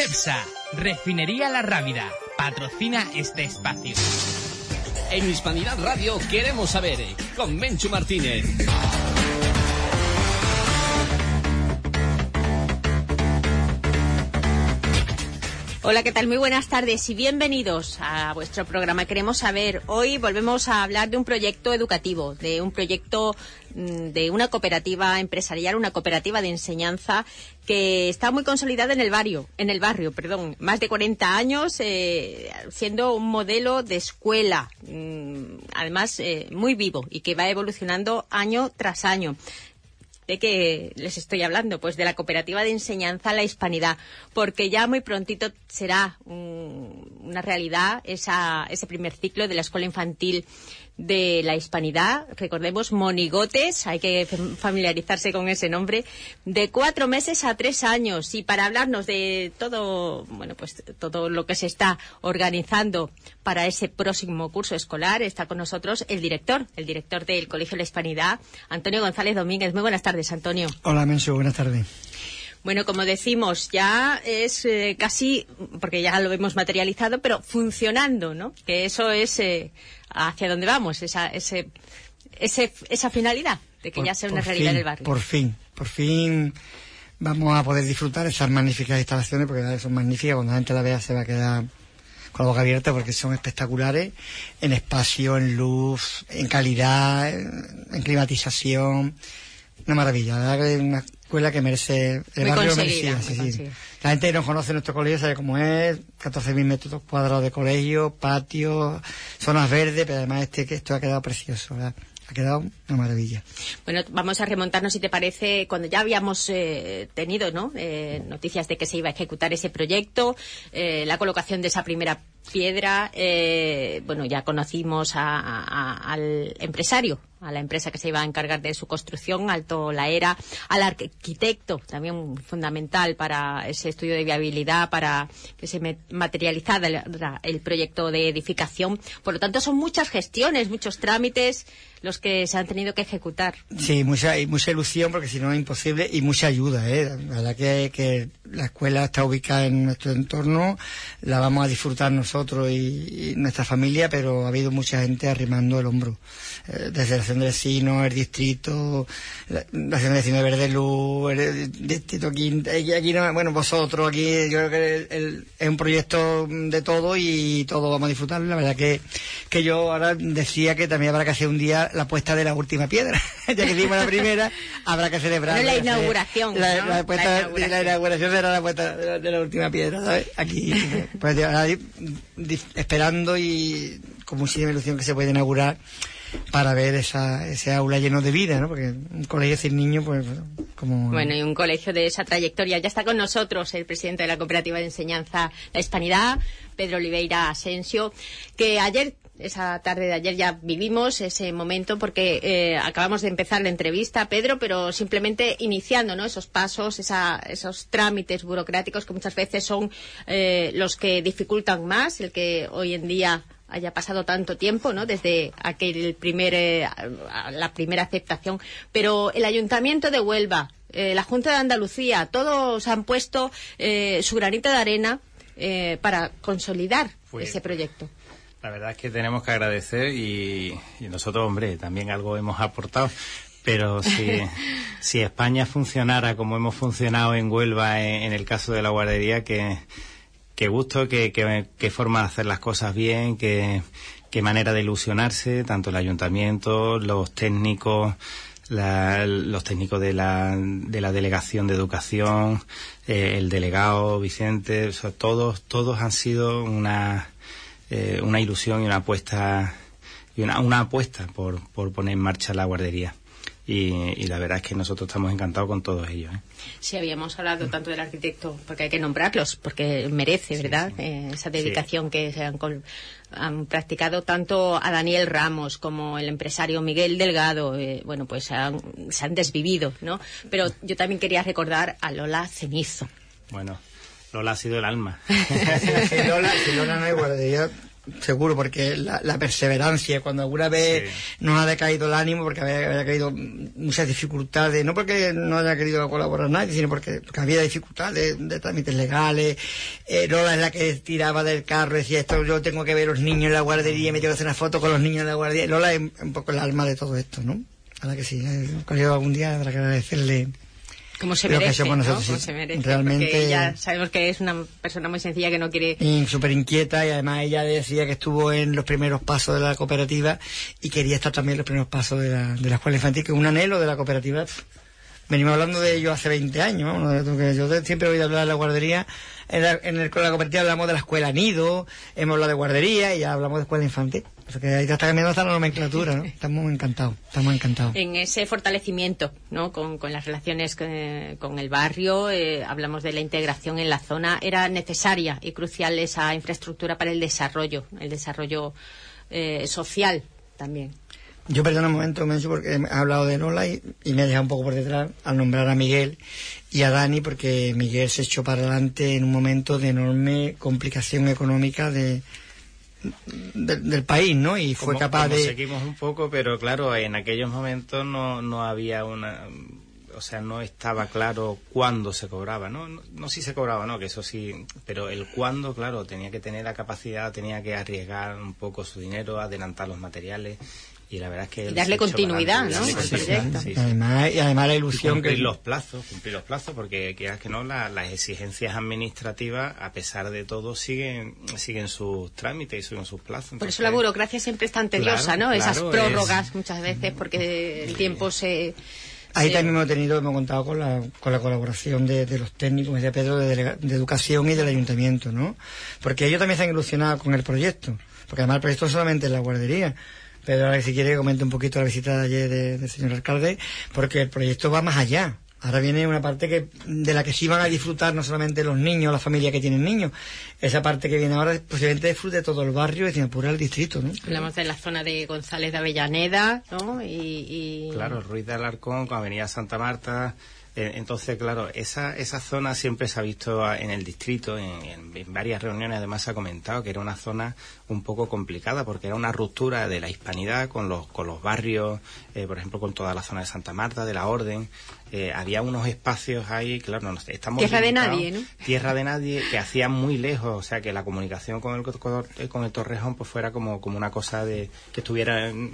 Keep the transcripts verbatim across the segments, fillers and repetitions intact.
Cepsa, Refinería La Rábida, patrocina este espacio. En Hispanidad Radio queremos saber, con Menchu Martínez. Hola, ¿qué tal? Muy buenas tardes y bienvenidos a vuestro programa Queremos Saber. Hoy volvemos a hablar de un proyecto educativo, de un proyecto de una cooperativa empresarial, una cooperativa de enseñanza que está muy consolidada en el barrio, en el barrio, perdón, más de cuarenta años, eh, siendo un modelo de escuela, mmm, además eh, muy vivo y que va evolucionando año tras año. ¿De qué les estoy hablando? Pues de la cooperativa de enseñanza La Hispanidad, porque ya muy prontito será un, una realidad esa, ese primer ciclo de la escuela infantil de La Hispanidad. Recordemos, monigotes, hay que familiarizarse con ese nombre, de cuatro meses a tres años. Y para hablarnos de todo, bueno, pues todo lo que se está organizando para ese próximo curso escolar, está con nosotros el director, el director del Colegio La Hispanidad, Antonio González Domínguez. Muy buenas tardes, Antonio. Hola, Mensu, buenas tardes. Bueno, como decimos, ya es eh, casi, porque ya lo hemos materializado, pero funcionando, ¿no? Que eso es eh, hacia dónde vamos, esa ese, ese, esa finalidad de que por, ya sea una realidad fin, en el barrio. Por fin, por fin vamos a poder disfrutar esas magníficas instalaciones, porque son magníficas, cuando la gente la vea se va a quedar con la boca abierta, porque son espectaculares en espacio, en luz, en calidad, en, en climatización. Una maravilla, la verdad que es una escuela que merece, el muy barrio merecía, sí, sí. La gente que no conoce nuestro colegio sabe cómo es, catorce mil metros cuadrados de colegio, patio, zonas verdes, pero además este que esto ha quedado precioso, ¿verdad? Ha quedado una maravilla. Bueno, vamos a remontarnos, si te parece, cuando ya habíamos eh, tenido, ¿no?, eh, noticias de que se iba a ejecutar ese proyecto, eh, la colocación de esa primera piedra, eh, bueno, ya conocimos a, a, al empresario, a la empresa que se iba a encargar de su construcción, Alto La Era, al arquitecto, también fundamental para ese estudio de viabilidad, para que se materializara el, el proyecto de edificación. Por lo tanto, son muchas gestiones, muchos trámites los que se han tenido que ejecutar. Sí, mucha, mucha ilusión, porque si no es imposible, y mucha ayuda, ¿eh? La verdad que, que la escuela está ubicada en nuestro entorno, la vamos a disfrutar nosotros y, y nuestra familia, pero ha habido mucha gente arrimando el hombro, eh, desde la asociación de vecinos, el distrito, la, la asociación de vecinos de Verde Luz, el distrito Quinta, aquí, aquí no, bueno, vosotros, aquí yo creo que el, el, es un proyecto de todo y todos vamos a disfrutarlo. La verdad que, que yo ahora decía que también habrá que hacer un día la puesta de la última piedra, ya que hicimos la primera, habrá que celebrar. No la inauguración, la, ¿no? la, puesta, la inauguración. La inauguración será la puesta de la, de la última piedra, ¿sabes? Aquí, pues, esperando y con muchísima ilusión que se pueda inaugurar para ver esa, ese aula lleno de vida, ¿no? Porque un colegio sin niños, pues, como... Bueno, y un colegio de esa trayectoria. Ya está con nosotros el presidente de la Cooperativa de Enseñanza La Hispanidad, Pedro Oliveira Asensio, que ayer... Esa tarde de ayer ya vivimos ese momento, porque eh, acabamos de empezar la entrevista, Pedro, pero simplemente iniciando, ¿no?, esos pasos, esa, esos trámites burocráticos que muchas veces son eh, los que dificultan más el que hoy en día haya pasado tanto tiempo, ¿no?, desde aquel primer, eh, la primera aceptación. Pero el Ayuntamiento de Huelva, eh, la Junta de Andalucía, todos han puesto eh, su granito de arena eh, para consolidar pues, ese proyecto. La verdad es que tenemos que agradecer y, y nosotros, hombre, también algo hemos aportado, pero si, si España funcionara como hemos funcionado en Huelva en, en el caso de la guardería, que, que gusto, que, que, que forma de hacer las cosas bien, que, que manera de ilusionarse, tanto el ayuntamiento, los técnicos, la, los técnicos de la, de la delegación de educación, eh, el delegado Vicente, o sea, todos, todos han sido una... Eh, una ilusión y una apuesta y una, una apuesta por, por poner en marcha la guardería. Y, y la verdad es que nosotros estamos encantados con todos ellos, ¿eh? Sí, habíamos hablado tanto del arquitecto, porque hay que nombrarlos, porque merece, ¿verdad?, sí, sí. Eh, esa dedicación sí. que se han, han practicado tanto a Daniel Ramos como el empresario Miguel Delgado. Eh, bueno, pues han, se han desvivido, ¿no? Pero yo también quería recordar a Lola Cenizo. Bueno, Lola ha sido el alma. Si Lola, si Lola no hay guardería, seguro, porque la, la perseverancia, cuando alguna vez sí. nos ha decaído el ánimo, porque había, había caído muchas dificultades, no porque no haya querido colaborar nadie, sino porque, porque había dificultades de, de trámites legales. eh, Lola es la que tiraba del carro, decía, esto yo tengo que ver a los niños en la guardería, me tengo que hacer una foto con los niños en la guardería. Lola es un poco el alma de todo esto, ¿no? A la que sí, yo algún día habrá que agradecerle como se merece, ¿no? Nosotros, Como sí, se merece, realmente porque ella sabemos que es una persona muy sencilla que no quiere... súper inquieta, y además ella decía que estuvo en los primeros pasos de la cooperativa y quería estar también en los primeros pasos de la, de la escuela infantil, que es un anhelo de la cooperativa. Venimos hablando de ello hace veinte años, ¿no? Yo siempre he oído hablar de la guardería. En la, en el, con la cooperativa hablamos de la escuela nido, hemos hablado de guardería y ya hablamos de escuela infantil. O sea que ahí está cambiando hasta la nomenclatura, ¿no? Estamos encantados, estamos encantados. En ese fortalecimiento, ¿no? Con, con las relaciones con, con el barrio, eh, hablamos de la integración en la zona. Era necesaria y crucial esa infraestructura para el desarrollo, el desarrollo eh, social también. Yo perdona un momento, Menchu, porque he hablado de Lola y, y me he dejado un poco por detrás al nombrar a Miguel y a Dani, porque Miguel se echó para adelante en un momento de enorme complicación económica de, de del país, ¿no? Y fue como, capaz como de... seguimos un poco, pero claro, en aquellos momentos no, no había una... O sea, no estaba claro cuándo se cobraba, ¿no? No, no si se cobraba, no, que eso sí, pero el cuándo, claro, tenía que tener la capacidad, tenía que arriesgar un poco su dinero, adelantar los materiales. Y la verdad es que... Y darle continuidad, ¿no? Sí, al sí, proyecto. sí, sí. Además, y además la ilusión y cumplir que... los plazos, cumplir los plazos, porque quieras que no, la, las exigencias administrativas, a pesar de todo, siguen siguen sus trámites y siguen sus plazos. Por Entonces, eso la burocracia siempre es tan tediosa, claro, ¿no? Esas claro, prórrogas es... muchas veces, porque el tiempo se... Ahí se... también hemos tenido, hemos contado con la, con la colaboración de, de los técnicos, de Pedro, de, delega, de Educación y del Ayuntamiento, ¿no? Porque ellos también se han ilusionado con el proyecto, porque además el proyecto solamente es la guardería. Pero ahora, si quiere, comente un poquito la visita de ayer de, del señor alcalde, porque el proyecto va más allá. Ahora viene una parte que de la que sí van a disfrutar no solamente los niños, las familias que tienen niños. Esa parte que viene ahora posiblemente disfrute todo el barrio y Ciudad el distrito, ¿no? Hablamos de la zona de González de Avellaneda, ¿no? Y, y... Claro, Ruiz de Alarcón, con Avenida Santa Marta... Entonces, claro, esa esa zona siempre se ha visto en el distrito, en, en, en varias reuniones además se ha comentado que era una zona un poco complicada porque era una ruptura de la hispanidad con los con los barrios, eh, por ejemplo, con toda la zona de Santa Marta, de la Orden. Eh, había unos espacios ahí, claro, no, estamos tierra de nadie, ¿no? Tierra de nadie, que hacía muy lejos, o sea, que la comunicación con el con el Torrejón pues fuera como como una cosa de que estuviera en,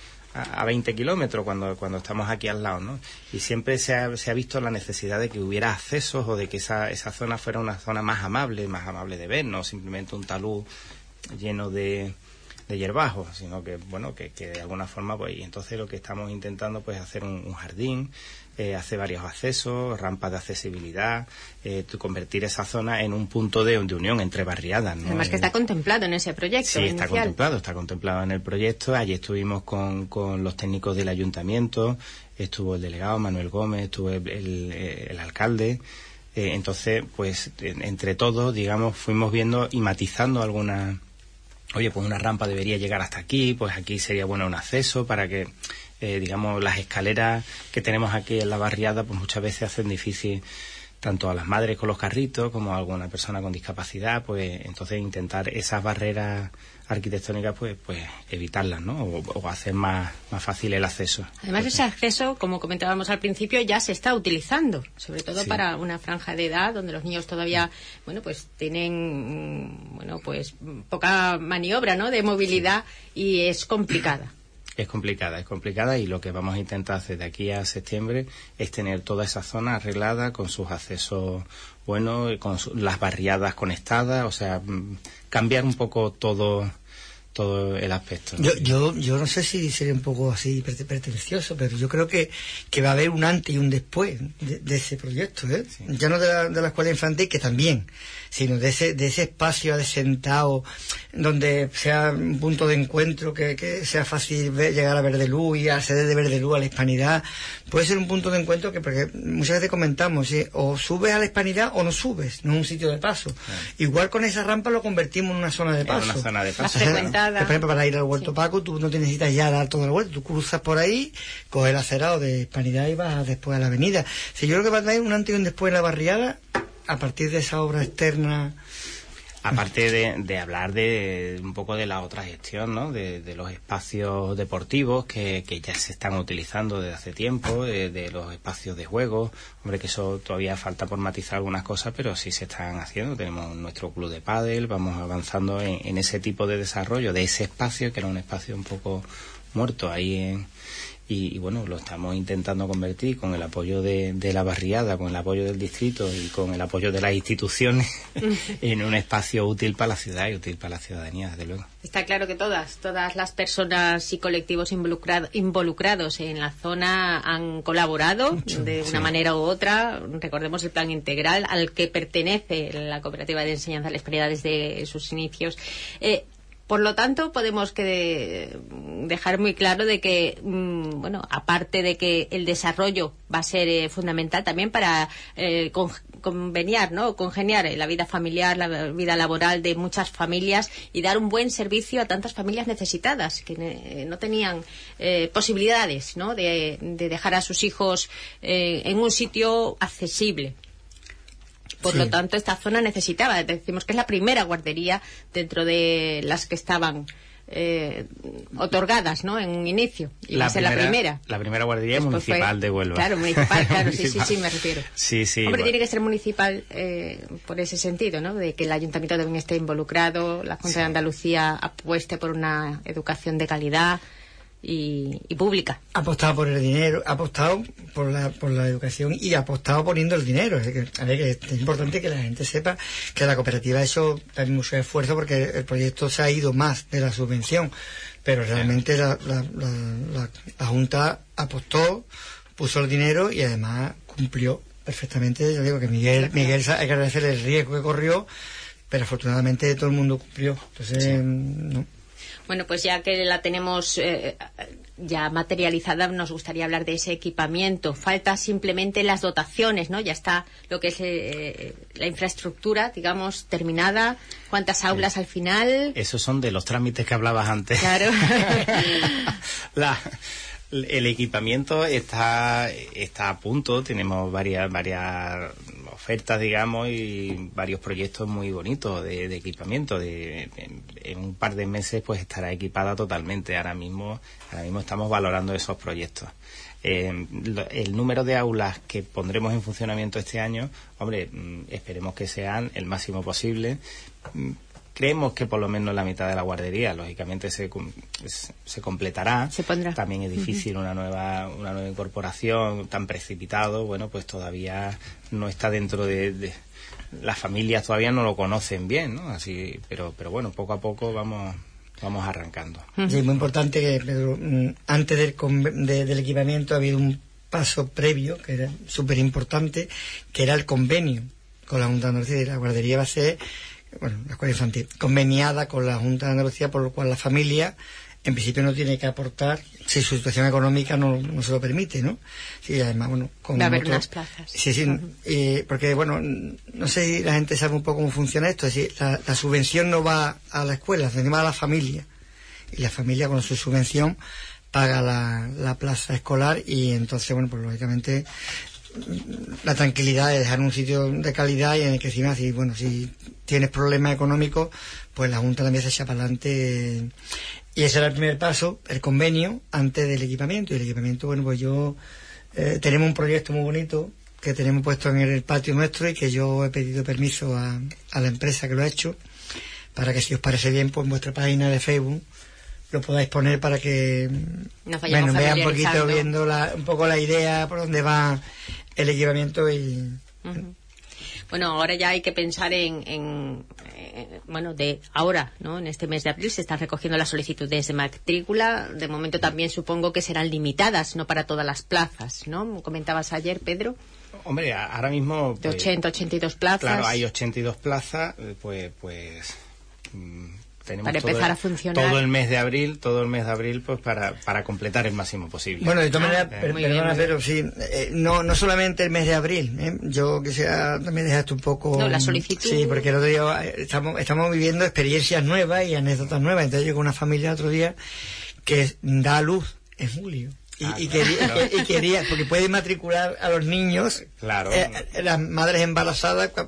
a veinte kilómetros cuando cuando estamos aquí al lado, ¿no? Y siempre se ha, se ha visto la necesidad de que hubiera accesos o de que esa esa zona fuera una zona más amable, más amable de ver, no simplemente un talud lleno de de hierbajos, sino que, bueno, que, que de alguna forma, pues, y entonces lo que estamos intentando, pues, hacer un, un jardín, eh, hacer varios accesos, rampas de accesibilidad, eh, convertir esa zona en un punto de, de unión entre barriadas, ¿no? Además que está contemplado en ese proyecto Sí, inicial. está contemplado, está contemplado en el proyecto. Allí estuvimos con, con los técnicos del ayuntamiento, estuvo el delegado Manuel Gómez, estuvo el, el, el alcalde. Eh, entonces, pues, en, entre todos, digamos, fuimos viendo y matizando algunas... Oye, pues una rampa debería llegar hasta aquí, pues aquí sería bueno un acceso para que, eh, digamos, las escaleras que tenemos aquí en la barriada, pues muchas veces hacen difícil tanto a las madres con los carritos como a alguna persona con discapacidad, pues entonces intentar esas barreras arquitectónicas, pues pues evitarlas, ¿no? O, o hacer más, más fácil el acceso. Además, entonces, ese acceso, como comentábamos al principio, ya se está utilizando, sobre todo sí. para una franja de edad donde los niños todavía, bueno, pues tienen, bueno, pues poca maniobra, ¿no? De movilidad sí. y es complicada. Es complicada, es complicada y lo que vamos a intentar hacer de aquí a septiembre es tener toda esa zona arreglada con sus accesos buenos, con su, las barriadas conectadas, o sea, cambiar un poco todo todo el aspecto, ¿no? Yo, yo, yo no sé si sería un poco así pretencioso, pero yo creo que, que va a haber un antes y un después de, de ese proyecto, ¿eh? Sí. Ya no de la, de la escuela infantil, que también, sino de ese, de ese espacio adesentado, donde sea un punto de encuentro, que, que sea fácil ver, llegar a Verdeluz y acceder de Verdeluz a la hispanidad. Puede ser un punto de encuentro que, porque muchas veces comentamos, ¿sí? O subes a la hispanidad o no subes, no es un sitio de paso. Sí. Igual con esa rampa lo convertimos en una zona de paso. En una zona de paso. O sea, que, por ejemplo, para ir al Huerto sí. Paco, tú no te necesitas ya dar todo el huerto, tú cruzas por ahí, coges el acerado de hispanidad y vas después a la avenida. O sea, yo creo que va a tener un antes y un después en la barriada, a partir de esa obra externa. Aparte de, de hablar de un poco de la otra gestión, ¿no? De, de los espacios deportivos que, que ya se están utilizando desde hace tiempo, de, de los espacios de juego. Hombre, que eso todavía falta por matizar algunas cosas, pero sí se están haciendo. Tenemos nuestro club de pádel, vamos avanzando en, en ese tipo de desarrollo de ese espacio, que era un espacio un poco muerto ahí en... Y, y bueno, lo estamos intentando convertir con el apoyo de, de la barriada, con el apoyo del distrito y con el apoyo de las instituciones en un espacio útil para la ciudad y útil para la ciudadanía, desde luego. Está claro que todas, todas las personas y colectivos involucrado, involucrados en la zona han colaborado Mucho, de una sí. manera u otra. Recordemos el plan integral al que pertenece la Cooperativa de Enseñanza de la Hispanidad desde sus inicios. Eh, Por lo tanto, podemos que de, dejar muy claro de que, mmm, bueno, aparte de que el desarrollo va a ser eh, fundamental también para eh, con, conveniar, ¿no? Congeniar la vida familiar, la vida laboral de muchas familias y dar un buen servicio a tantas familias necesitadas que eh, no tenían eh, posibilidades, ¿no? De, de dejar a sus hijos eh, en un sitio accesible. Por sí. lo tanto, esta zona necesitaba, decimos que es la primera guardería dentro de las que estaban eh, otorgadas, ¿no? En un inicio. Y la, va a ser primera, la primera. La primera guardería Después municipal fue, de Huelva. Claro, municipal, claro, sí, sí, sí, me refiero. Sí, sí. Hombre, bueno. tiene que ser municipal eh, por ese sentido, ¿no? De que el ayuntamiento también esté involucrado, la Junta sí. de Andalucía apueste por una educación de calidad. Y, y pública. Ha apostado por el dinero, ha apostado por la, por la educación y ha apostado poniendo el dinero. Es, que, a ver, que es importante que la gente sepa que la cooperativa ha hecho también mucho esfuerzo porque el proyecto se ha ido más de la subvención, pero realmente la, la, la, la, la Junta apostó, puso el dinero y además cumplió perfectamente. Yo digo que Miguel, Miguel hay que agradecerle el riesgo que corrió, pero afortunadamente todo el mundo cumplió. Entonces, sí. no. Bueno, pues ya que la tenemos eh, ya materializada, nos gustaría hablar de ese equipamiento. Falta simplemente las dotaciones, ¿no? Ya está lo que es eh, la infraestructura, digamos, terminada. ¿Cuántas aulas sí. al final? Esos son de los trámites que hablabas antes. Claro. la... El equipamiento está está a punto, tenemos varias varias ofertas, digamos, y varios proyectos muy bonitos de, de equipamiento. De, en, en un par de meses pues estará equipada totalmente. Ahora mismo ahora mismo estamos valorando esos proyectos. Eh, lo, el número de aulas que pondremos en funcionamiento este año, hombre, esperemos que sean el máximo posible. Creemos que por lo menos la mitad de la guardería, lógicamente, se, se completará. Se pondrá. También es difícil uh-huh. una nueva una nueva incorporación tan precipitado. Bueno, pues todavía no está dentro de, de las familias, todavía no lo conocen bien, ¿no? Así, pero pero bueno, poco a poco vamos vamos arrancando. Uh-huh. Sí, muy importante que Pedro, antes del, de, del equipamiento ha habido un paso previo que era súper importante, que era el convenio con la Junta de Andalucía. Y la guardería va a ser, bueno, la escuela infantil, conveniada con la Junta de Andalucía, por lo cual la familia en principio no tiene que aportar si su situación económica no, no se lo permite, ¿no? Sí, además, bueno, con va a haber otro, unas plazas. Sí, sí, uh-huh. eh, porque, bueno, no sé si la gente sabe un poco cómo funciona esto, es decir, la, la subvención no va a la escuela, sino va a la familia, y la familia con su subvención paga la, la plaza escolar, y entonces, bueno, pues lógicamente la tranquilidad de dejar un sitio de calidad y en el que encima, si, bueno, si tienes problemas económicos, pues la Junta también se echa para adelante. Y ese era el primer paso, el convenio, antes del equipamiento. Y el equipamiento, bueno, pues yo... Eh, tenemos un proyecto muy bonito que tenemos puesto en el patio nuestro y que yo he pedido permiso a, a la empresa que lo ha hecho, para que, si os parece bien, pues en vuestra página de Facebook lo podáis poner para que nos bueno, vean un poquito, viendo la, un poco la idea por dónde va el equipamiento. Y uh-huh. Bueno, ahora ya hay que pensar en, en eh, bueno, de ahora, ¿no? En este mes de abril se están recogiendo las solicitudes de matrícula. De momento también supongo que serán limitadas, no para todas las plazas, ¿no? Comentabas ayer, Pedro. Hombre, ahora mismo... Pues, de ochenta, ochenta y dos plazas. Claro, hay ochenta y dos plazas, pues... pues mmm, tenemos para empezar todo, a funcionar todo el mes de abril, todo el mes de abril, pues para, para completar el máximo posible. Bueno, de todas ah, maneras, per, perdona, pero sí, eh, no, no solamente el mes de abril, ¿eh? Yo quisiera también dejarte un poco... No, la solicitud. Sí, porque el otro día estamos, estamos viviendo experiencias nuevas y anécdotas nuevas. Entonces llegó una familia el otro día que da a luz en julio. Y, ah, y, quería, claro. y quería, porque puede matricular a los niños, claro. eh, las madres embarazadas,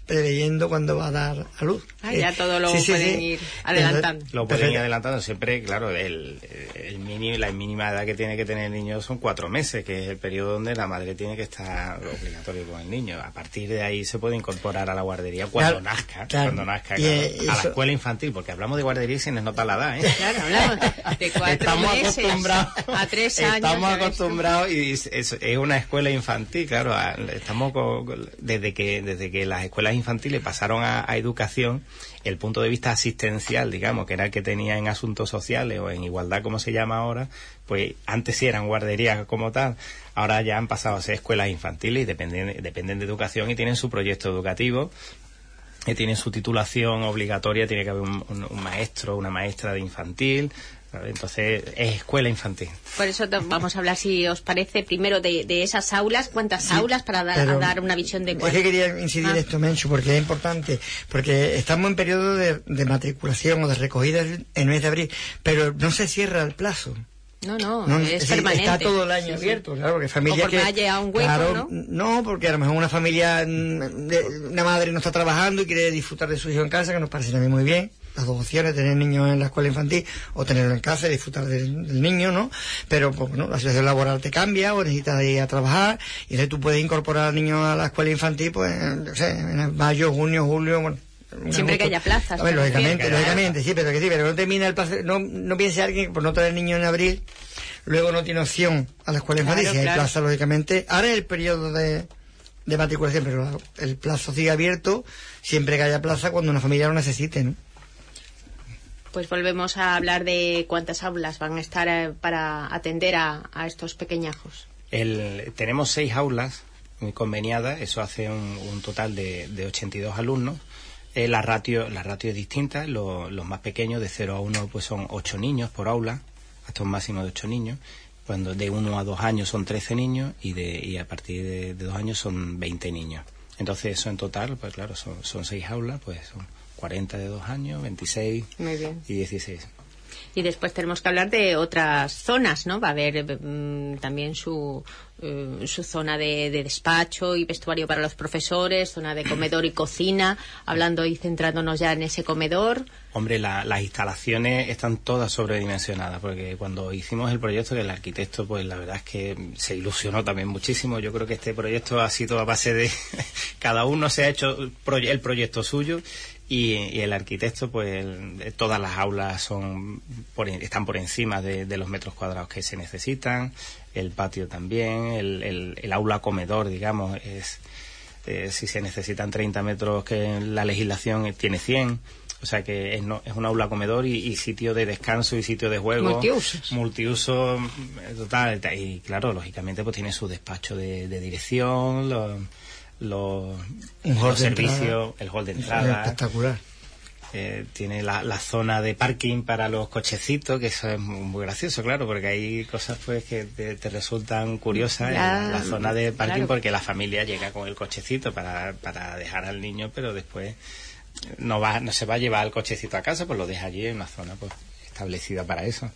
preveyendo cuándo va a dar a luz. Ah, ya todo lo sí, sí, pueden sí. ir adelantando. Lo pueden ir adelantando siempre, claro, el, el mínimo, la mínima edad que tiene que tener el niño son cuatro meses, que es el periodo donde la madre tiene que estar obligatorio con el niño. A partir de ahí se puede incorporar a la guardería cuando claro, nazca, claro. cuando nazca, claro, y, a la escuela infantil, porque hablamos de guardería y se nos nota la edad, ¿eh? Claro, hablamos de cuatro estamos meses acostumbrados, a tres años. Estamos acostumbrados y es, es, es una escuela infantil, claro, estamos con, desde que desde que las escuelas infantiles pasaron a, a educación, el punto de vista asistencial, digamos, que era el que tenía en asuntos sociales o en igualdad, como se llama ahora, pues antes sí eran guarderías como tal, ahora ya han pasado a ser escuelas infantiles y dependen, dependen de educación y tienen su proyecto educativo, que tienen su titulación obligatoria, tiene que haber un, un, un maestro, una maestra de infantil. Entonces es escuela infantil. Por eso vamos a hablar, si os parece, primero de, de esas aulas. ¿Cuántas sí, aulas para dar, a dar una visión de cuál? Es que quería incidir en ah. esto, Menchu, porque es importante, porque estamos en periodo de, de matriculación o de recogida en el mes de abril, pero no se cierra el plazo. No, no, no, es, es permanente. Está todo el año sí, abierto, claro, porque familia o porque que haya un hueco, claro, ¿no? No, porque a lo mejor una familia, una madre no está trabajando y quiere disfrutar de su hijo en casa, que nos parece también muy bien. Las dos opciones, tener niños en la escuela infantil o tenerlo en casa y disfrutar del, del niño, ¿no? Pero, pues, bueno, la situación laboral te cambia o necesitas ir a trabajar y entonces tú puedes incorporar al niño a la escuela infantil, pues, no sé, en mayo, junio, julio, bueno. Siempre que haya plazas. A ver, lógicamente, lógicamente, sí, pero que sí, pero no termina el plazo, no, no piense alguien que por no tener niño en abril, luego no tiene opción a la escuela infantil, claro, si hay claro. plaza, lógicamente. Ahora es el periodo de, de matriculación, pero el plazo sigue abierto siempre que haya plaza cuando una familia lo necesite, ¿no? Pues volvemos a hablar de cuántas aulas van a estar eh, para atender a, a estos pequeñajos. El, tenemos seis aulas muy conveniadas, eso hace un, un total de, de ochenta y dos alumnos. Eh, la ratio la ratio es distinta, lo, los más pequeños de cero a uno pues son ocho niños por aula, hasta un máximo de ocho niños. Cuando de uno a dos años son trece niños y, de, y a partir de, de dos años son veinte niños. Entonces eso en total, pues claro, son, son seis aulas, pues son cuarenta de dos años, veintiséis Muy bien. Y dieciséis. Y después tenemos que hablar de otras zonas, ¿no? Va a haber mm, también su, uh, su zona de, de despacho y vestuario para los profesores, zona de comedor y cocina, hablando y centrándonos ya en ese comedor. Hombre, la, las instalaciones están todas sobredimensionadas, porque cuando hicimos el proyecto, que el arquitecto, pues la verdad es que se ilusionó también muchísimo. Yo creo que este proyecto ha sido a base de cada uno se ha hecho el proyecto suyo. Y, y el arquitecto, pues el, todas las aulas son por, están por encima de, de los metros cuadrados que se necesitan, el patio también, el, el, el aula comedor, digamos, es eh, si se necesitan treinta metros, que la legislación tiene cien, o sea que es, no, es un aula comedor y, y sitio de descanso y sitio de juego. Multiusos. Multiuso total, y claro, lógicamente pues tiene su despacho de, de dirección, los... los, los servicios, el hall de entrada, espectacular. Eh, tiene la, la zona de parking para los cochecitos, que eso es muy, muy gracioso, claro, porque hay cosas pues que te, te resultan curiosas ya, en la zona de parking, claro. Porque la familia llega con el cochecito para, para dejar al niño, pero después no va no se va a llevar el cochecito a casa, pues lo deja allí en una zona pues establecida para eso.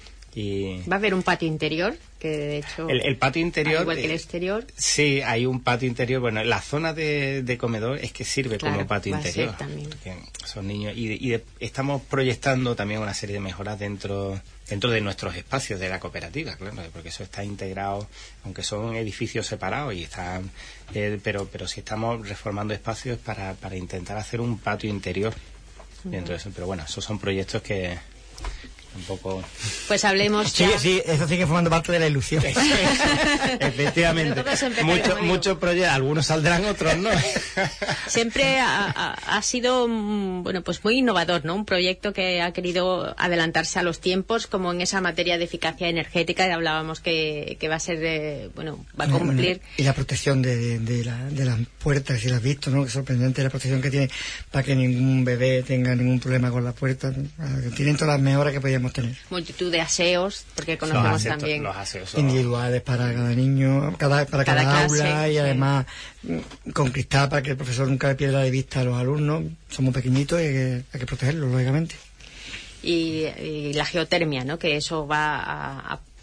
Y va a haber un patio interior, que de hecho el, el patio interior, igual que el exterior. Eh, sí, hay un patio interior. Bueno, la zona de, de comedor es que sirve claro, como patio interior, porque son niños y, de, y de, estamos proyectando también una serie de mejoras dentro dentro de nuestros espacios de la cooperativa, claro, porque eso está integrado, aunque son edificios separados y están, eh, pero pero sí estamos reformando espacios para para intentar hacer un patio interior dentro uh-huh. de eso. Pero bueno, esos son proyectos que un poco... Pues hablemos ya. Sí, sí, eso sigue formando parte de la ilusión. Efectivamente. Muchos mucho proyectos, algunos saldrán, otros no. Siempre ha, ha, ha sido, bueno, pues muy innovador, ¿no? Un proyecto que ha querido adelantarse a los tiempos, como en esa materia de eficacia energética, que hablábamos que, que va a ser, de, bueno, va a cumplir... Bueno, y la protección de, de, la, de las puertas, si las has visto, ¿no? Que sorprendente la protección que tiene para que ningún bebé tenga ningún problema con la puerta. Tienen todas las mejoras que podíamos tener. Multitud de aseos, porque conocemos aseos, también los aseos son... individuales para cada niño, cada, para cada, cada clase, aula y sí. Además con cristal para que el profesor nunca le pierda de vista a los alumnos. Somos pequeñitos y hay que, hay que protegerlos, lógicamente. Y, y la geotermia, ¿no? Que eso va a, a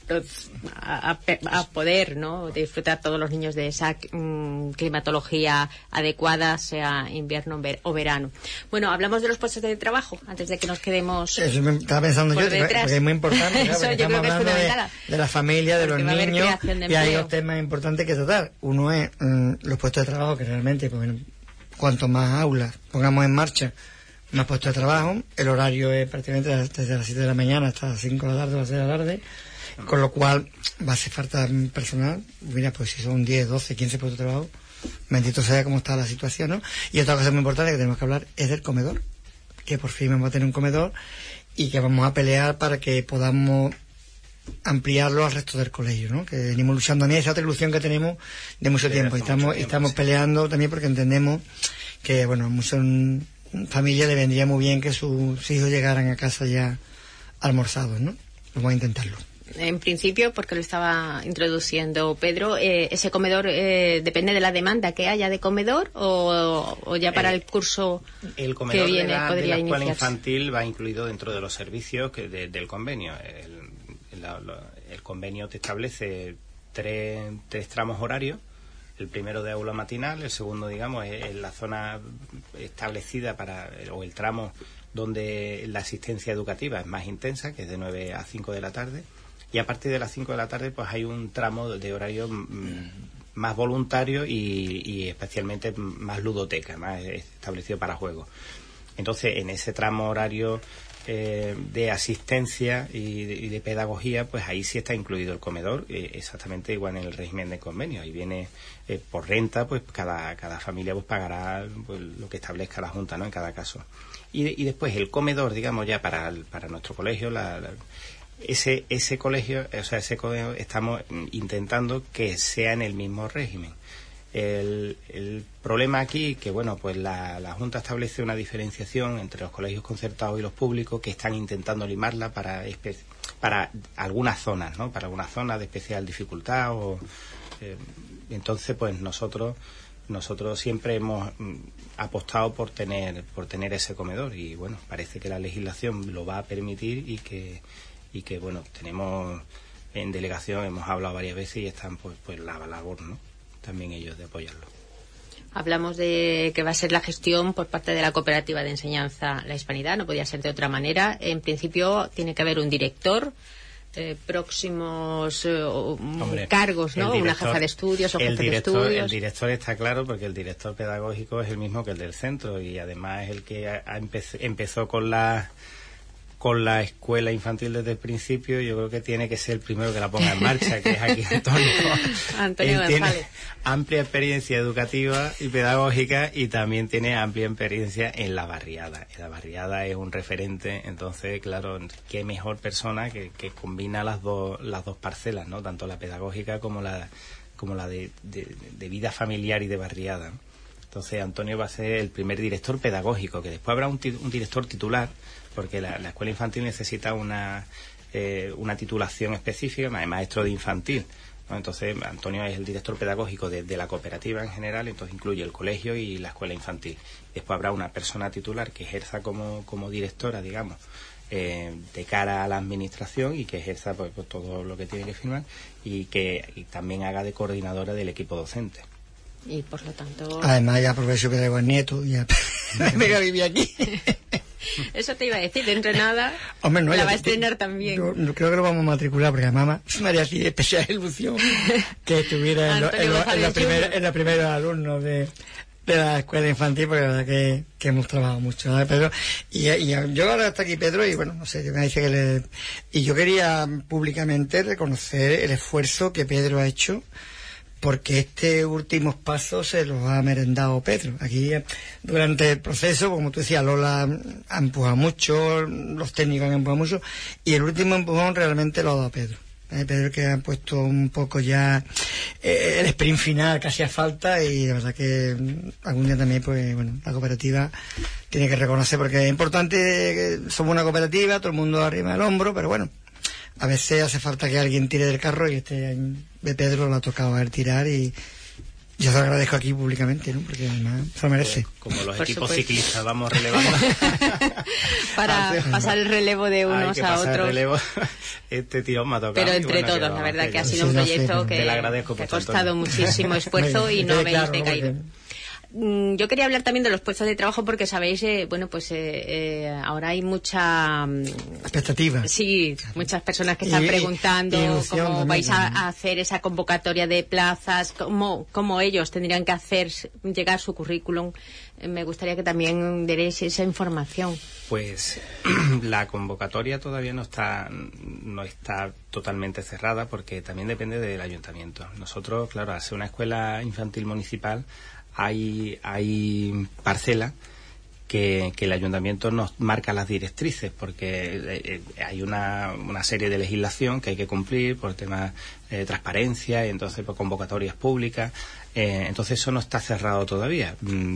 a, a poder, ¿no?, disfrutar todos los niños de esa um, climatología adecuada, sea invierno o verano. Bueno, hablamos de los puestos de trabajo antes de que nos quedemos. Eso me estaba pensando yo, detrás. Porque es muy importante, ¿no? Eso, estamos hablando de, de la familia, de porque los niños, de y hay dos temas importantes que tratar. Uno es um, los puestos de trabajo, que realmente, pues, bueno, cuanto más aulas pongamos en marcha, más puestos de trabajo. El horario es prácticamente desde las siete de la mañana hasta las cinco de la tarde o las seis de la tarde, con lo cual va a hacer falta personal. Mira, pues si son diez, doce, quince puestos de trabajo, bendito sea cómo está la situación, ¿no? Y otra cosa muy importante que tenemos que hablar es del comedor, que por fin vamos a tener un comedor y que vamos a pelear para que podamos ampliarlo al resto del colegio, ¿no? Que venimos luchando. A mí esa otra ilusión que tenemos de mucho sí, tiempo y estamos, mucho tiempo, estamos sí. peleando también porque entendemos que, bueno, muchas familias le vendría muy bien que sus hijos llegaran a casa ya almorzados, ¿no? Vamos a intentarlo. En principio, porque lo estaba introduciendo Pedro, eh, ¿ese comedor eh, depende de la demanda que haya de comedor o, o ya para eh, el curso el comedor que viene de la, podría de la escuela iniciarse? Infantil va incluido dentro de los servicios que de, del convenio. El, la, la, el convenio te establece tres, tres tramos horarios. El primero de aula matinal, el segundo, digamos, es, es la zona establecida para, o el tramo donde la asistencia educativa es más intensa, que es de nueve a cinco de la tarde. Y a partir de las cinco de la tarde pues hay un tramo de horario mmm, más voluntario y, y especialmente más ludoteca, más establecido para juegos. Entonces, en ese tramo horario eh, de asistencia y de, y de pedagogía, pues ahí sí está incluido el comedor, eh, exactamente igual en el régimen de convenio. Ahí viene eh, por renta, pues cada, cada familia pues pagará pues, lo que establezca la Junta, ¿no?, en cada caso. Y, y después el comedor, digamos, ya para, para nuestro colegio, la, la Ese, ese colegio, o sea, ese colegio estamos intentando que sea en el mismo régimen. El, el problema aquí, que bueno, pues la, la Junta establece una diferenciación entre los colegios concertados y los públicos que están intentando limarla para, espe- para algunas zonas, ¿no? Para algunas zonas de especial dificultad o, eh, entonces, pues nosotros nosotros siempre hemos mm, apostado por tener por tener ese comedor y bueno, parece que la legislación lo va a permitir y que y que bueno, tenemos en delegación, hemos hablado varias veces y están pues pues la labor, ¿no?, también ellos de apoyarlo. Hablamos de que va a ser la gestión por parte de la cooperativa de enseñanza La Hispanidad, no podía ser de otra manera. En principio tiene que haber un director, eh, próximos eh, Hombre, cargos, ¿no? Director, una jefa de estudios o jefe de estudios. El director está claro porque el director pedagógico es el mismo que el del centro y además es el que ha, ha empez, empezó con la con la escuela infantil desde el principio. Yo creo que tiene que ser el primero que la ponga en marcha, que es aquí Antonio. Antonio Él tiene González. Amplia experiencia educativa y pedagógica y también tiene amplia experiencia en la barriada. La barriada es un referente, entonces, claro, qué mejor persona que, que combina las dos las dos parcelas, ¿no?, tanto la pedagógica como la como la de, de, de vida familiar y de barriada, ¿no? Entonces, Antonio va a ser el primer director pedagógico, que después habrá un, ti- un director titular, porque la, la escuela infantil necesita una eh, una titulación específica, maestro de infantil, ¿no? Entonces, Antonio es el director pedagógico de, de la cooperativa en general, entonces incluye el colegio y la escuela infantil. Después habrá una persona titular que ejerza como, como directora, digamos, eh, de cara a la administración y que ejerza pues, pues, todo lo que tiene que firmar y que y también haga de coordinadora del equipo docente. Y por lo tanto... Además, ya aprovecho que traigo el nieto y ya me voy a vivir aquí. Eso te iba a decir, dentro de nada. Hombre, no, la ya, va a estrenar también. Yo, yo creo que lo vamos a matricular porque a mamá me haría así especial ilusión que estuviera en, lo, en, lo, en, la primera, en los primeros alumnos de, de la escuela infantil, porque la verdad que, que hemos trabajado mucho, ¿sabes, Pedro? Y, y yo ahora está aquí Pedro y bueno, no sé, me dice que le... Y yo quería públicamente reconocer el esfuerzo que Pedro ha hecho, porque este últimos pasos se los ha merendado Pedro. Aquí, durante el proceso, como tú decías, Lola ha empujado mucho, los técnicos han empujado mucho, y el último empujón realmente lo ha dado Pedro. Eh, Pedro, que ha puesto un poco ya eh, el sprint final que hacía falta, y la verdad que algún día también, pues bueno, la cooperativa tiene que reconocer, porque es importante que somos una cooperativa, todo el mundo arriba del hombro, pero bueno, a veces hace falta que alguien tire del carro y este de Pedro lo ha tocado a él tirar y, Yo se lo agradezco aquí públicamente, ¿no? Porque además se lo merece. Pues, como los Por equipos supuesto. ciclistas vamos relevando. Para pasar el relevo de unos Hay que a pasar el otros. relevo. Este tirón me ha tocado. Pero y entre bueno, todos, ¿qué la vamos a verdad hacer? que ha Ya sido Sí, un no, proyecto sí, que, te lo agradezco que ha mucho, costado Antonio. muchísimo esfuerzo y no Sí, habéis claro, ¿no? decaído. Porque- Mm, Yo quería hablar también de los puestos de trabajo porque sabéis, eh, bueno, pues eh, eh, ahora hay mucha, mm, Expectativa. sí, muchas personas que están Y- y preguntando ilusión cómo también, vais a, ¿no? a hacer esa convocatoria de plazas, cómo, cómo ellos tendrían que hacer llegar su currículum. Eh, Me gustaría que también deréis esa información. Pues la convocatoria todavía no está no está totalmente cerrada porque también depende del ayuntamiento. Nosotros, claro, al ser una escuela infantil municipal hay hay parcelas que, que el ayuntamiento nos marca las directrices porque eh, eh, hay una, una serie de legislación que hay que cumplir por temas de transparencia y entonces por convocatorias públicas. Eh, entonces eso no está cerrado todavía. Mm,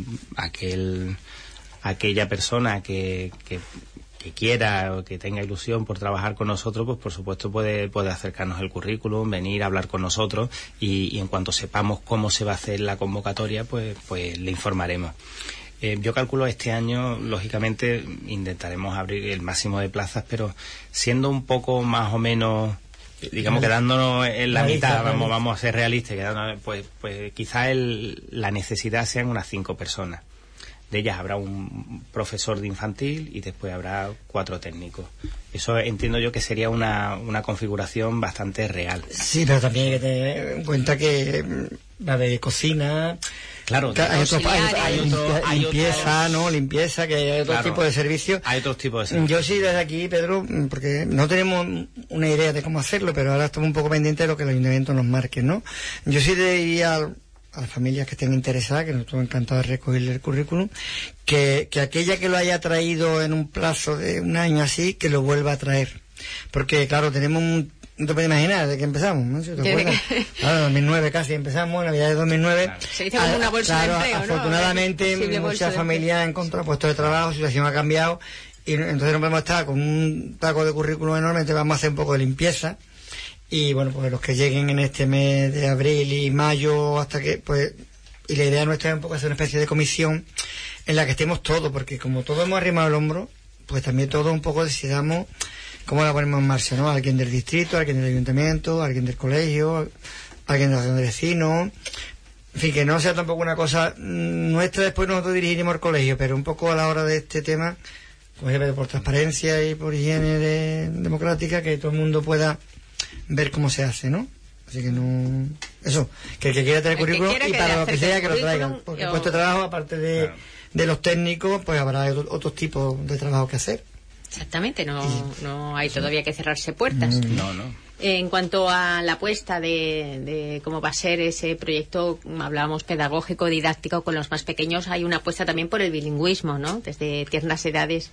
aquel aquella persona que, que, que quiera o que tenga ilusión por trabajar con nosotros, pues por supuesto puede, puede acercarnos el currículum, venir a hablar con nosotros y, y en cuanto sepamos cómo se va a hacer la convocatoria, pues, pues le informaremos. Eh, yo calculo este año, lógicamente, intentaremos abrir el máximo de plazas, pero siendo un poco más o menos, digamos, quedándonos en la Realista, mitad, vamos, realista. vamos a ser realistas, quedándonos, pues, pues quizá el, la necesidad sean unas cinco personas. De ellas habrá un profesor de infantil y después habrá cuatro técnicos. Eso entiendo yo que sería una, una configuración bastante real. Sí, pero también hay que tener en cuenta que mm, va de cocina. Claro, que hay, otro, hay, auxiliares. hay Hay otro- limpia- hay limpieza, otros- ¿no? Limpieza, que hay otro Claro. tipo de servicios. Hay otros tipos de servicios. Yo sí desde aquí, Pedro, mm, porque no tenemos una idea de cómo hacerlo, pero ahora estamos un poco pendientes de lo que el ayuntamiento nos marque, ¿no? Yo sí diría al- a las familias que estén interesadas, que nosotros encantados de recogerle el currículum, que, que aquella que lo haya traído en un plazo de un año así, que lo vuelva a traer. Porque, claro, tenemos un... No te puedes imaginar de que empezamos, ¿no? Si te Desde acuerdas. que- Claro, dos mil nueve casi empezamos, Navidad de dos mil nueve. Claro. Se dice como una bolsa de Claro, empleo, ¿no? afortunadamente Posible bolsa muchas de familias han encontrado puestos de trabajo, la situación ha cambiado y no- entonces no podemos estar con un taco de currículum enorme, entonces vamos a hacer un poco de limpieza y bueno, pues los que lleguen en este mes de abril y mayo hasta que, pues, y la idea nuestra es un poco hacer una especie de comisión en la que estemos todos, porque como todos hemos arrimado el hombro, pues también todos un poco decidamos cómo la ponemos en marcha, ¿no? Alguien del distrito, alguien del ayuntamiento, alguien del colegio, alguien de la asociación de vecinos. En fin, que no sea tampoco una cosa mm, nuestra, después nosotros dirigiremos el colegio, pero un poco a la hora de este tema, pues por transparencia y por higiene de- democrática, que todo el mundo pueda ver cómo se hace, ¿no? Así que no... Eso, que el que quiera tener El que currículum quiera y que para le lo que acerque sea el que lo traigan. currículum Porque o- el puesto de trabajo, aparte de, Claro. de los técnicos, pues habrá otro- otros tipos de trabajo que hacer. Exactamente, no, no hay todavía que cerrarse puertas. No, no. En cuanto a la apuesta de, de cómo va a ser ese proyecto, hablábamos pedagógico, didáctico con los más pequeños, hay una apuesta también por el bilingüismo, ¿no? Desde tiernas edades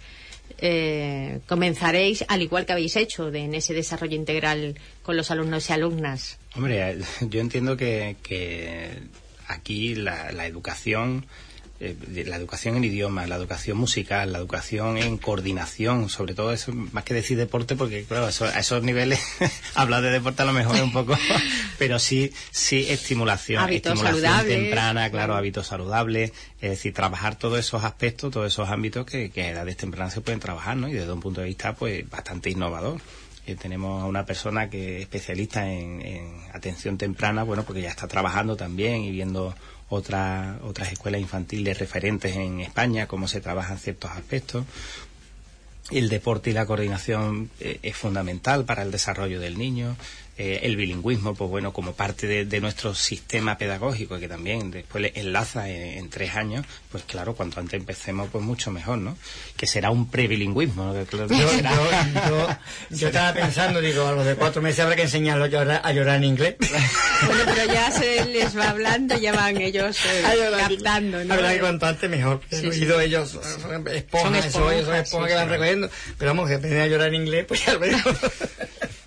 eh, comenzaréis, al igual que habéis hecho de, en ese desarrollo integral con los alumnos y alumnas. Hombre, eh, yo entiendo que, que aquí la, la educación, eh, la educación en idiomas, la educación musical, la educación en coordinación, sobre todo eso, más que decir deporte, porque claro, eso, a esos niveles, hablar de deporte a lo mejor es un poco, pero sí, sí estimulación, Hábitos estimulación saludables. temprana, claro, hábitos saludables, es decir, trabajar todos esos aspectos, todos esos ámbitos que, que a edades tempranas se pueden trabajar, ¿no? Y desde un punto de vista, pues, bastante innovador. Eh, tenemos a una persona que es especialista en, en atención temprana, bueno, porque ya está trabajando también y viendo otra, otras escuelas infantiles referentes en España, cómo se trabajan ciertos aspectos. El deporte y la coordinación eh, es fundamental para el desarrollo del niño. Eh, el bilingüismo, pues bueno, como parte de, de nuestro sistema pedagógico, que también después le enlaza en, en tres años, pues claro, cuanto antes empecemos, pues mucho mejor, ¿no? Que será un prebilingüismo, ¿no? Que claro, Yo, será- yo, yo, yo estaba pensando, digo, a los de cuatro meses habrá que enseñarlos a llorar, a llorar en inglés. Bueno, pero ya se les va hablando, ya van ellos eh, A llorar. captando, ¿no? La verdad que cuanto antes mejor. Sí, El sí. oído ellos son esponjas, Son eso, ellos son esponjas, esponjas sí, que van sí. recogiendo. Pero vamos, que aprenden a llorar en inglés, pues ya lo veremos.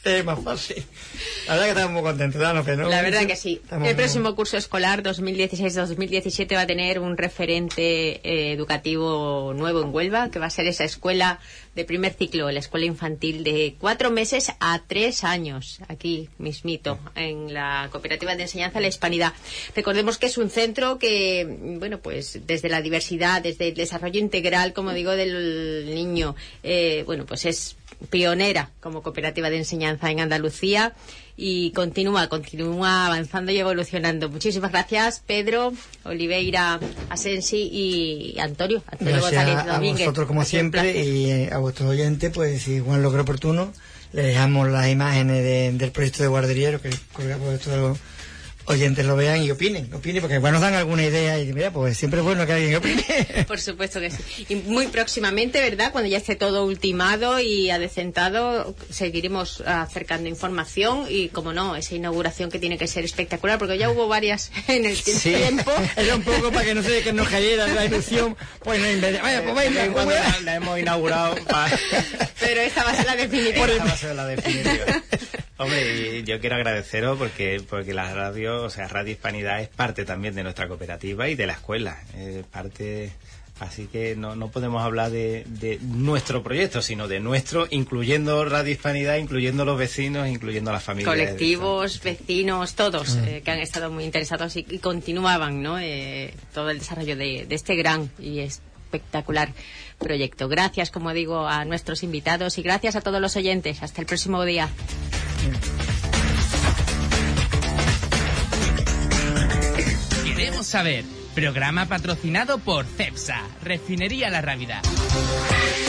es más fácil. La verdad que estamos muy contentos, ¿no? Pero la verdad que sí. Estamos El próximo curso escolar dos mil dieciséis dos mil diecisiete va a tener un referente eh, educativo nuevo en Huelva, que va a ser esa escuela de primer ciclo, la escuela infantil de cuatro meses a tres años, aquí mismito, en la Cooperativa de Enseñanza La Hispanidad. Recordemos que es un centro que, bueno, pues desde la diversidad, desde el desarrollo integral, como digo, del niño, eh, bueno, pues es pionera como cooperativa de enseñanza en Andalucía y continúa, continúa avanzando y evolucionando. Muchísimas gracias, Pedro, Oliveira, Asensi y Antonio, Antonio Gracias González a Domínguez. vosotros como Ha sido un siempre placer. y eh, a vuestros oyentes, pues si Juan lo cree oportuno, le dejamos las imágenes de- del proyecto de guardería, que colgamos por estos oyentes lo vean y opinen, opinen, porque igual nos dan alguna idea y mira, pues siempre es bueno que alguien opine. Por supuesto que sí. Y muy próximamente, ¿verdad? Cuando ya esté todo ultimado y adecentado, seguiremos acercando información y, como no, esa inauguración que tiene que ser espectacular, porque ya hubo varias en el Sí, tiempo. era un poco para que no se que nos cayera la ilusión, pues no invente. Vaya, pues venga, pues Cuando venga. la, la hemos inaugurado, pa- Pero esta va a ser la definitiva. esta va a ser la definitiva. Hombre, y yo quiero agradeceros porque porque la radio, o sea, Radio Hispanidad es parte también de nuestra cooperativa y de la escuela, es parte, así que no, no podemos hablar de, de nuestro proyecto, sino de nuestro, incluyendo Radio Hispanidad, incluyendo los vecinos, incluyendo las familias. Colectivos, vecinos, todos eh, que han estado muy interesados y, y continuaban, ¿no? Eh, todo el desarrollo de, de este gran y espectacular proyecto. Gracias, como digo, a nuestros invitados y gracias a todos los oyentes. Hasta el próximo día. Queremos saber. Programa patrocinado por CEPSA, Refinería La Rábida.